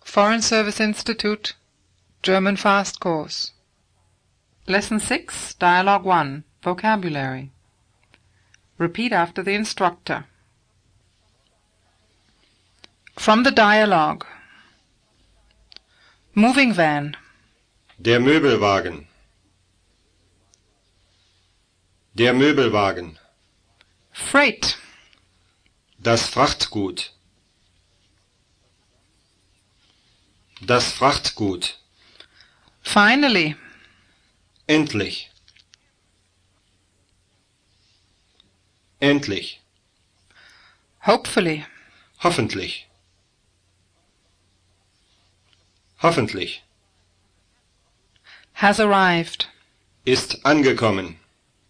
Foreign Service Institute, German Fast Course. Lesson 6, Dialogue 1, Vocabulary. Repeat after the instructor. From the dialogue. Moving van. Der Möbelwagen. Der Möbelwagen. Freight. Das Frachtgut. Das Frachtgut. Finally. Endlich. Endlich. Hopefully. Hoffentlich. Hoffentlich. Has arrived. Ist angekommen.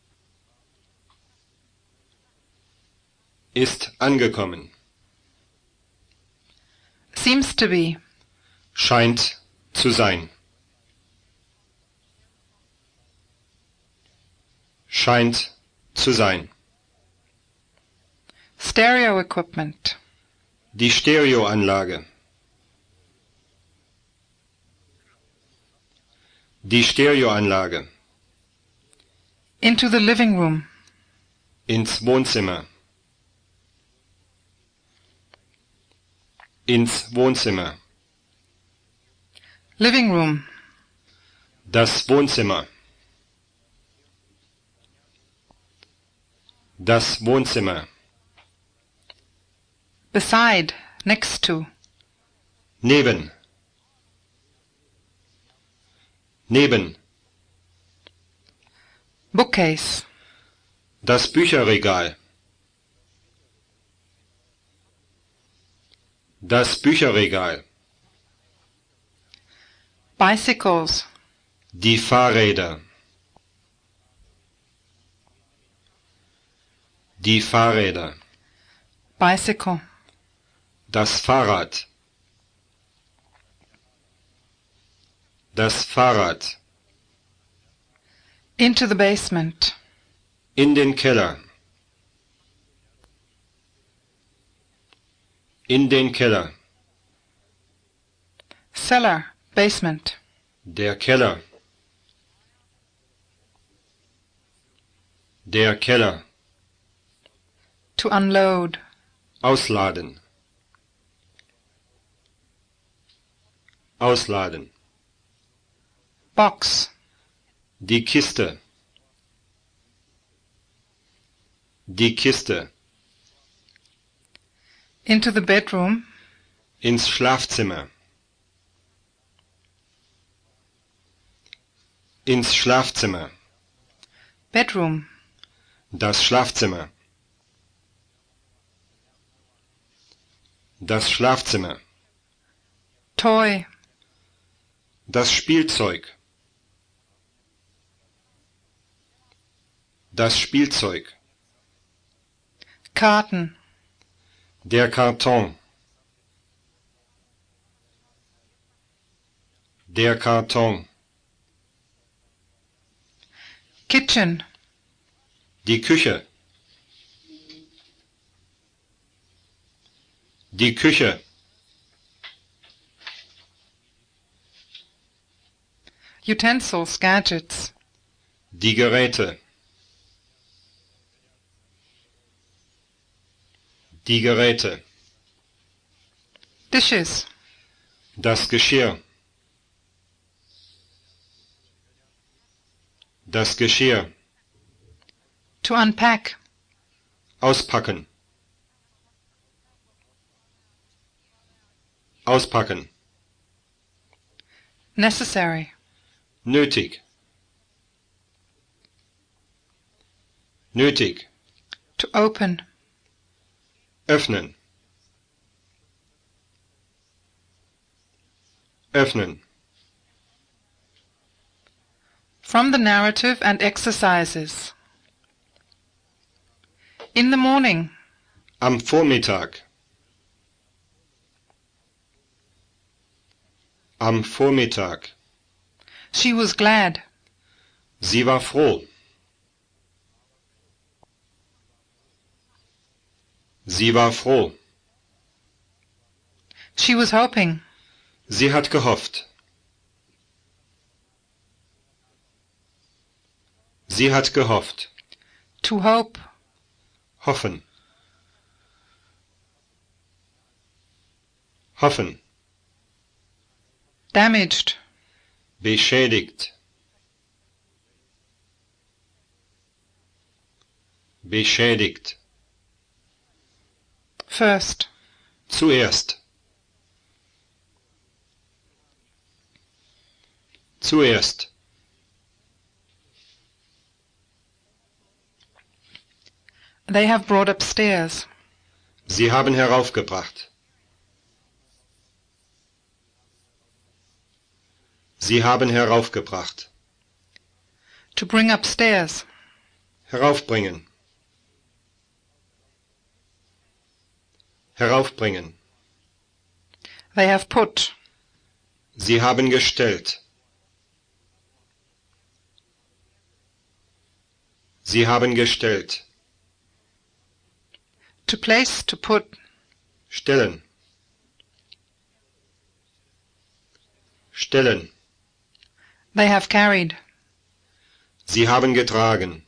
Ist angekommen. Seems to be. Scheint zu sein. Scheint zu sein. Stereo equipment. Die Stereoanlage. Die Stereoanlage. Into the living room. Ins Wohnzimmer. Ins Wohnzimmer. Living room. Das Wohnzimmer. Das Wohnzimmer. Beside. Next to. Neben. Neben. Bookcase. Das Bücherregal. Das Bücherregal. Bicycles. Die Fahrräder. Die Fahrräder. Bicycle. Das Fahrrad. Das Fahrrad. Into the basement. In den Keller. In den Keller. Cellar. Basement. Der Keller. Der Keller. To unload. Ausladen. Ausladen. Box. Die Kiste. Die Kiste. Into the bedroom. Ins Schlafzimmer. Ins Schlafzimmer. Bedroom. Das Schlafzimmer. Das Schlafzimmer. Toy. Das Spielzeug. Das Spielzeug. Karten. Der Karton. Der Karton. Kitchen. Die Küche. Die Küche. Utensils, gadgets. Die Geräte. Die Geräte. Dishes. Das Geschirr. Das Geschirr. To unpack. Auspacken. Auspacken. Necessary. Nötig. Nötig. To open. Öffnen. Öffnen. From the narrative and exercises. In the morning. Am Vormittag. Am Vormittag. She was glad. Sie war froh. Sie war froh. She was hoping. Sie hat gehofft. Sie hat gehofft. To hope. Hoffen. Hoffen. Damaged. Beschädigt. Beschädigt. First. Zuerst. Zuerst. They have brought upstairs. Sie haben heraufgebracht. Sie haben heraufgebracht. To bring upstairs. Heraufbringen. Heraufbringen. They have put. Sie haben gestellt. Sie haben gestellt. To place, to put. Stellen. Stellen. They have carried. Sie haben getragen.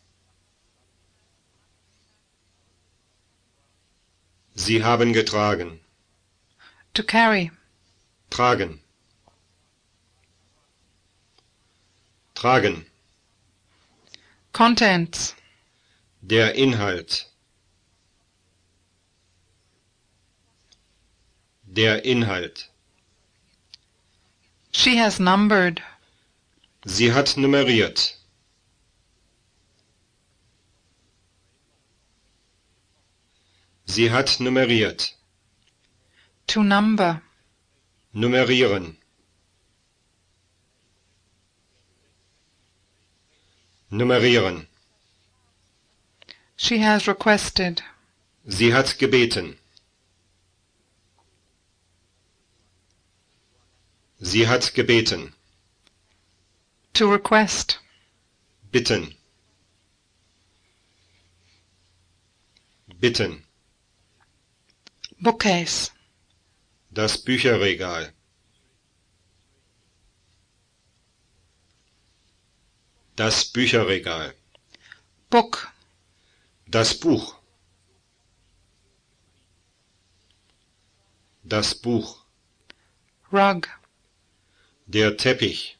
Sie haben getragen. To carry. Tragen. Tragen. Contents. Der Inhalt. Der Inhalt. She has numbered. Sie hat nummeriert. Sie hat nummeriert. To number. Nummerieren. Nummerieren. She has requested. Sie hat gebeten. Sie hat gebeten. To request. Bitten. Bitten. Bookcase. Das Bücherregal. Das Bücherregal. Book. Das Buch. Das Buch. Rug. Der Teppich.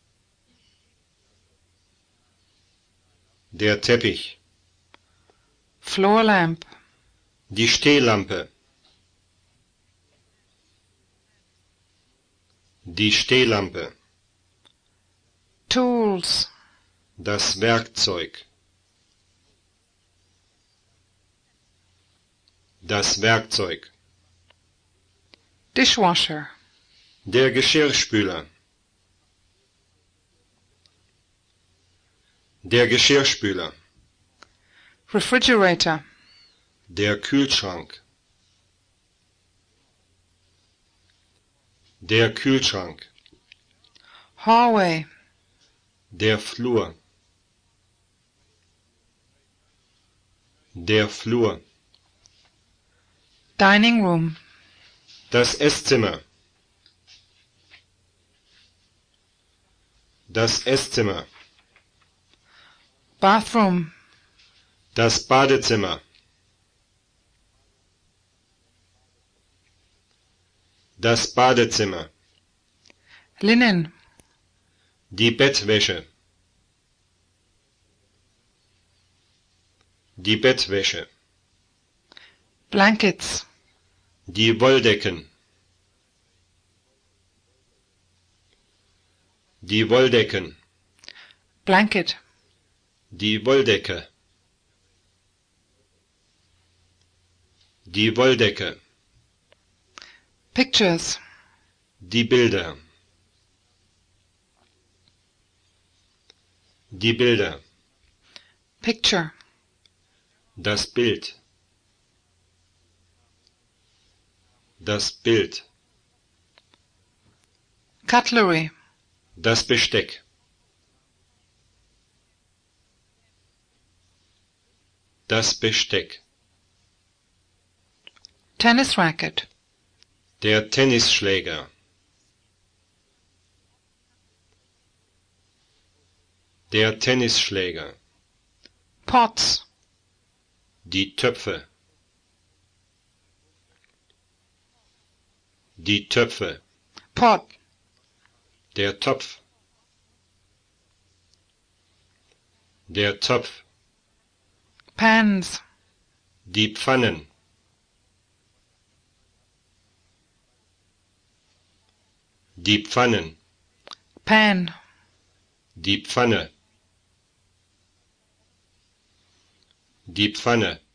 Der Teppich. Floor lamp. Die Stehlampe. Die Stehlampe. Tools. Das Werkzeug. Das Werkzeug. Dishwasher. Der Geschirrspüler. Der Geschirrspüler. Refrigerator. Der Kühlschrank. Der Kühlschrank. Hallway. Der Flur. Der Flur. Dining room. Das Esszimmer. Das Esszimmer. Bathroom. Das Badezimmer. Das Badezimmer. Linen. Die Bettwäsche. Die Bettwäsche. Blankets. Die Wolldecken. Die Wolldecken. Blanket. Die Wolldecke. Die Wolldecke. Pictures. Die Bilder. Die Bilder. Picture. Das Bild. Das Bild. Cutlery. Das Besteck. Das Besteck. Tennis racket. Der Tennisschläger. Der Tennisschläger. Pots. Die Töpfe. Die Töpfe. Pot. Der Topf. Der Topf. Pans. Die Pfannen. Die Pfannen. Pan. Die Pfanne. Die Pfanne.